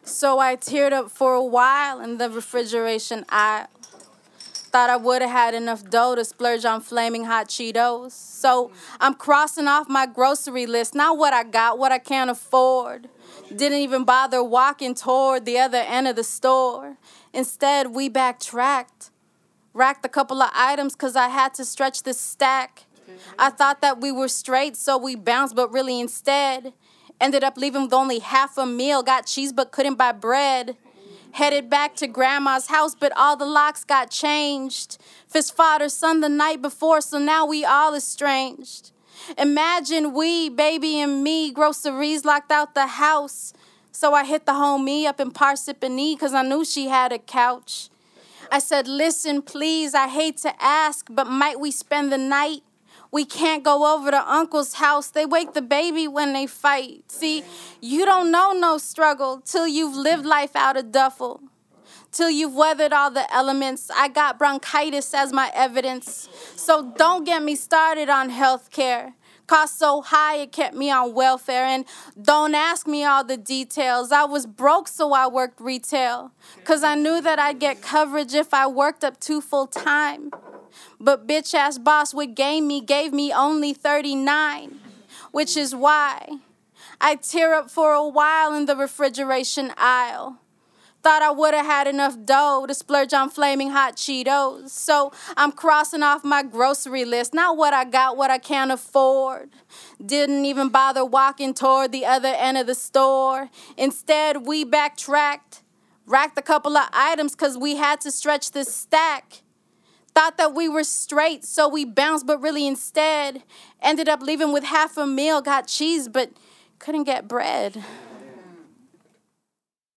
So I teared up for a while in the refrigeration aisle. Thought I would have had enough dough to splurge on flaming hot Cheetos. So I'm crossing off my grocery list, not what I got, what I can't afford. Didn't even bother walking toward the other end of the store. Instead, we backtracked. Racked a couple of items because I had to stretch the stack. I thought that we were straight, so we bounced, but really instead ended up leaving with only half a meal. Got cheese but couldn't buy bread. Headed back to grandma's house, but all the locks got changed. Fist fought her son the night before, so now we all estranged. Imagine we, baby and me, groceries locked out the house. So I hit the homie up in Parsippany because I knew she had a couch. I said, listen, please, I hate to ask, but might we spend the night? We can't go over to Uncle's house. They wake the baby when they fight. See, you don't know no struggle till you've lived life out of duffel. Till you've weathered all the elements. I got bronchitis as my evidence. So don't get me started on health care. Cost so high it kept me on welfare. And don't ask me all the details. I was broke, so I worked retail. Because I knew that I'd get coverage if I worked up 2 full time. But bitch-ass boss would gave me only 39. Which is why I tear up for a while in the refrigeration aisle. Thought I would have had enough dough to splurge on flaming hot Cheetos. So I'm crossing off my grocery list, not what I got, what I can't afford. Didn't even bother walking toward the other end of the store. Instead, we backtracked, racked a couple of items because we had to stretch the stack. Thought that we were straight, so we bounced, but really instead ended up leaving with half a meal, got cheese, but couldn't get bread.